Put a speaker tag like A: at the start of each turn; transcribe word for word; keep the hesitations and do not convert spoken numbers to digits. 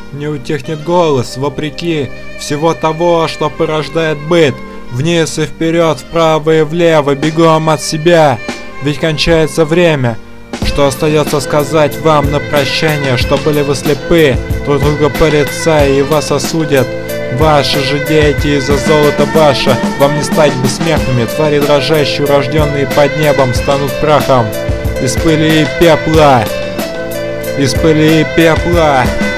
A: не утихнет голос, вопреки всего того, что порождает быт. Вниз и вперед, вправо и влево, бегом от себя, ведь кончается время. Что остается сказать вам на прощание, что были вы слепы, друг друга порицая и вас осудят. Ваши же дети из-за золота ваше, вам не стать бессмертными, твари дрожащие, рожденные под небом, станут прахом из пыли и пепла, из пыли и пепла.